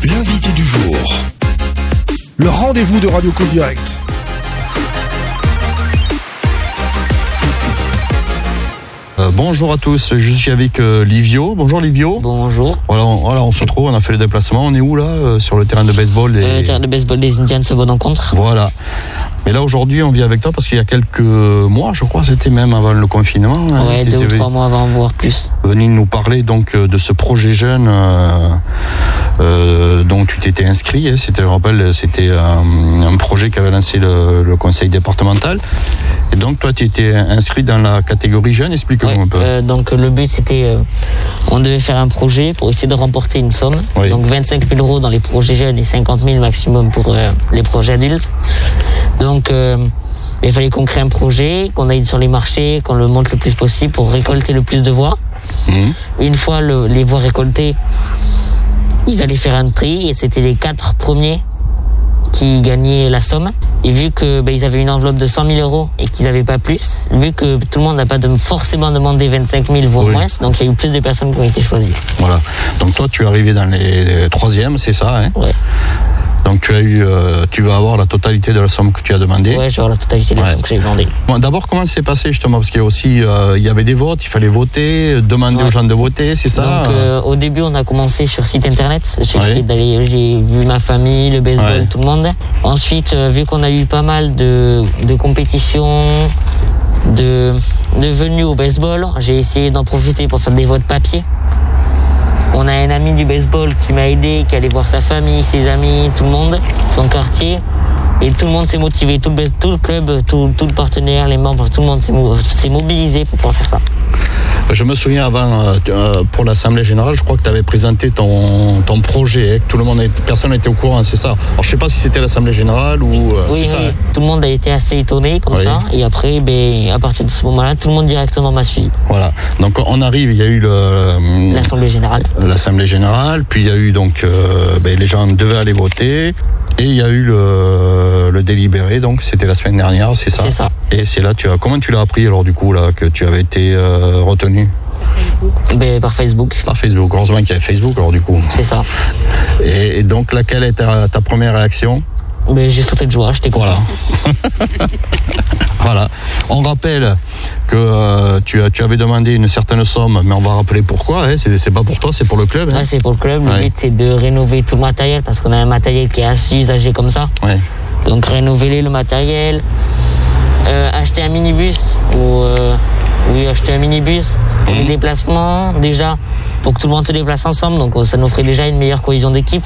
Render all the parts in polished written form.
L'invité du jour. Le rendez-vous de Radio Côte Direct. Bonjour à tous, je suis avec Livio. Bonjour Livio. Bonjour. Voilà, on se retrouve, on a fait le déplacement. On est où là sur le terrain de baseball Le terrain de baseball des Indians à Bonne-Rencontre. Voilà. Mais là aujourd'hui, on vient avec toi parce qu'il y a quelques mois, je crois, c'était même avant le confinement. Ouais, 2 ou 3 mois avant, voire plus. Venu nous parler donc de ce projet jeune dont tu t'étais inscrit. C'était, je rappelle, c'était un projet qu'avait lancé le conseil départemental. Et donc toi, tu étais inscrit dans la catégorie jeune. Explique-nous un peu. Donc le but, c'était, on devait faire un projet pour essayer de remporter une somme. Oui. Donc 25 000 € dans les projets jeunes et 50 000 maximum pour les projets adultes. Donc il fallait qu'on crée un projet, qu'on aille sur les marchés, qu'on le monte le plus possible pour récolter le plus de voix. Une fois les voix récoltées, ils allaient faire un tri et c'était les 4 premiers qui gagnaient la somme. Et vu que ils avaient une enveloppe de 100 000 € et qu'ils n'avaient pas plus, vu que tout le monde n'a pas forcément demandé 25 000 voire moins, donc il y a eu plus de personnes qui ont été choisies. Voilà. Donc toi, tu es arrivé dans les 3e, c'est ça, hein? Ouais. Donc tu vas avoir la totalité de la somme que tu as demandée. Ouais, je vais avoir la totalité de la somme que j'ai demandée. Bon, d'abord, comment c'est passé justement? Parce qu'il y a aussi, il y avait des votes, il fallait voter, demander aux gens de voter, c'est ça? Donc au début, on a commencé sur site internet. J'ai vu ma famille, le baseball, tout le monde. Ensuite, vu qu'on a eu pas mal de compétitions, de venues au baseball, j'ai essayé d'en profiter pour faire des votes papier. On a un ami du baseball qui m'a aidé, qui allait voir sa famille, ses amis, tout le monde, son quartier. Et tout le monde s'est motivé, tout le club, tout le partenaire, les membres, tout le monde s'est mobilisé pour pouvoir faire ça. Je me souviens avant, pour l'Assemblée Générale, je crois que tu avais présenté ton projet, que personne n'était au courant, c'est ça? Alors je ne sais pas si c'était l'Assemblée Générale ou... Oui, ça, hein? Tout le monde a été assez étonné comme ça. Et après, à partir de ce moment-là, tout le monde directement m'a suivi. Voilà. Donc on arrive, il y a eu l'Assemblée Générale. L'Assemblée Générale, puis il y a eu donc... les gens devaient aller voter. Et il y a eu le délibéré, donc c'était la semaine dernière, c'est ça? C'est ça. Et c'est là, comment tu l'as appris alors du coup, là, que tu avais été retenu? Par Facebook. Par Facebook, heureusement qu'il y avait Facebook alors du coup. C'est ça. Et donc laquelle est ta première réaction? J'ai sauté de joie, j'étais content. Voilà. Voilà. On rappelle que tu avais demandé une certaine somme, mais on va rappeler pourquoi. C'est pas pour toi, c'est pour le club. Ouais, c'est pour le club. Le but, c'est de rénover tout le matériel parce qu'on a un matériel qui est assez usagé comme ça. Ouais. Donc rénover le matériel, acheter un minibus acheter un minibus pour les déplacements déjà, pour que tout le monde se déplace ensemble. Donc ça nous ferait déjà une meilleure cohésion d'équipe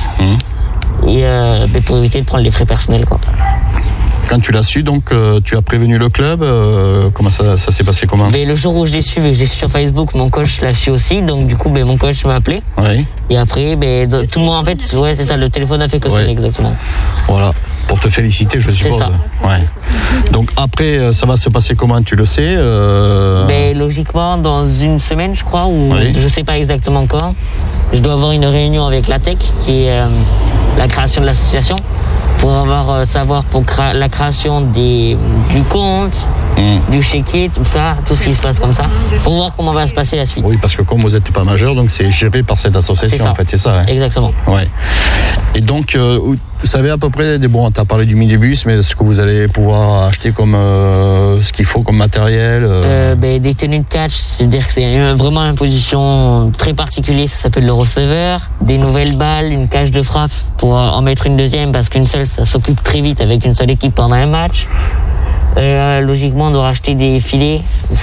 et pour éviter de prendre les frais personnels, quoi. Quand tu l'as su, donc tu as prévenu le club, comment ça s'est passé comment? Le jour où je l'ai su sur Facebook, mon coach l'a su aussi, donc du coup mon coach m'a appelé. Oui. Et après, tout le monde en fait, c'est ça, le téléphone a fait que sonner exactement. Voilà, pour te féliciter, je suppose. C'est ça. Ouais. Donc après, ça va se passer comment, tu le sais? Logiquement, dans une semaine, je crois, ou je sais pas exactement quand, je dois avoir une réunion avec l'ATEC, qui est la création de l'association, pour savoir pour la création du compte, du chéquier, tout ça, tout ce qui se passe comme ça, pour voir comment va se passer la suite. Oui, parce que comme vous n'êtes pas majeur, donc c'est géré par cette association, en fait, c'est ça. Hein? Exactement. Ouais. Et donc, vous savez à peu près, tu as parlé du minibus, mais est-ce que vous allez pouvoir acheter comme ce qu'il faut comme matériel? Des tenues de catch, c'est-à-dire que c'est vraiment une position très particulière, ça s'appelle le receveur, des nouvelles balles, une cage de frappe pour en mettre une deuxième, parce qu'une seule, ça s'occupe très vite avec une seule équipe pendant un match. Logiquement, on doit racheter des filets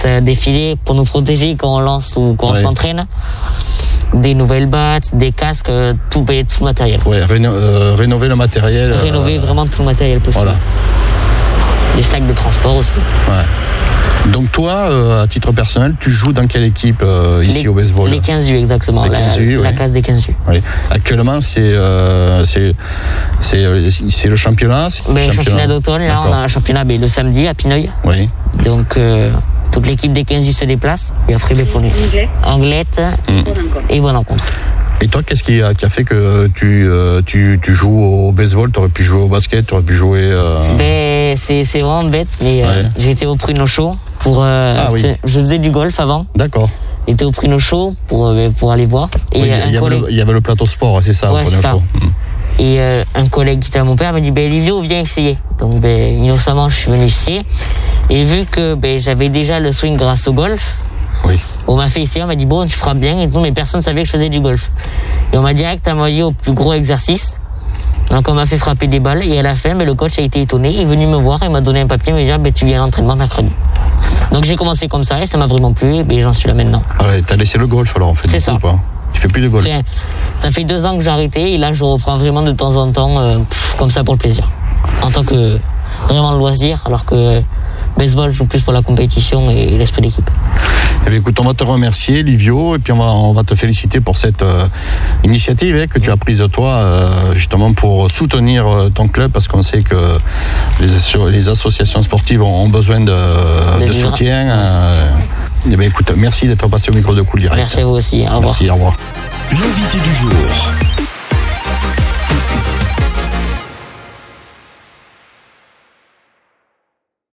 pour nous protéger quand on lance ou quand on s'entraîne. Des nouvelles battes, des casques, tout le matériel. Ouais, rénover le matériel. Rénover vraiment tout le matériel possible. Voilà. Les sacs de transport aussi. Ouais. Donc toi, à titre personnel, tu joues dans quelle équipe ici au baseball? Les 15U, exactement. La classe des 15U. Oui. Actuellement, c'est le championnat? Le championnat d'automne, là, on a un championnat le samedi à Pineuil. Oui. Donc, toute l'équipe des 15U se déplace. Et après, pour nous. Anglette et Bonne-Rencontre. Et toi, qu'est-ce qui a fait que tu joues au baseball? Tu aurais pu jouer au basket, tu aurais pu jouer... C'est vraiment bête, mais j'ai été au Pruno Show. Je faisais du golf avant. D'accord. J'étais au Prino Show pour aller voir. Et il y avait le plateau sport, c'est ça, ouais, au Prino Show. Et un collègue qui était à mon père m'a dit Livio, viens essayer. Donc innocemment je suis venu essayer. Et vu que j'avais déjà le swing grâce au golf, on m'a fait essayer, on m'a dit bon tu frappes bien et tout, mais personne ne savait que je faisais du golf. Et on m'a direct envoyé au plus gros exercice. Donc on m'a fait frapper des balles et à la fin le coach a été étonné, il est venu me voir, il m'a donné un papier, il m'a dit tu viens à l'entraînement mercredi. Donc j'ai commencé comme ça et ça m'a vraiment plu et j'en suis là maintenant. Ah ouais, t'as laissé le golf alors en fait. C'est ça. Tu fais plus de golf. Ça fait 2 ans que j'ai arrêté et là je reprends vraiment de temps en temps comme ça pour le plaisir. En tant que vraiment loisir, alors que baseball je joue plus pour la compétition et l'esprit d'équipe. Eh bien, écoute, on va te remercier, Livio, et puis on va te féliciter pour cette initiative que tu as prise toi, justement pour soutenir ton club, parce qu'on sait que les associations sportives ont besoin de soutien. Eh bien, écoute, merci d'être passé au micro de Cool Direct. Merci à vous aussi. Au revoir. Merci, au revoir. L'invité du jour.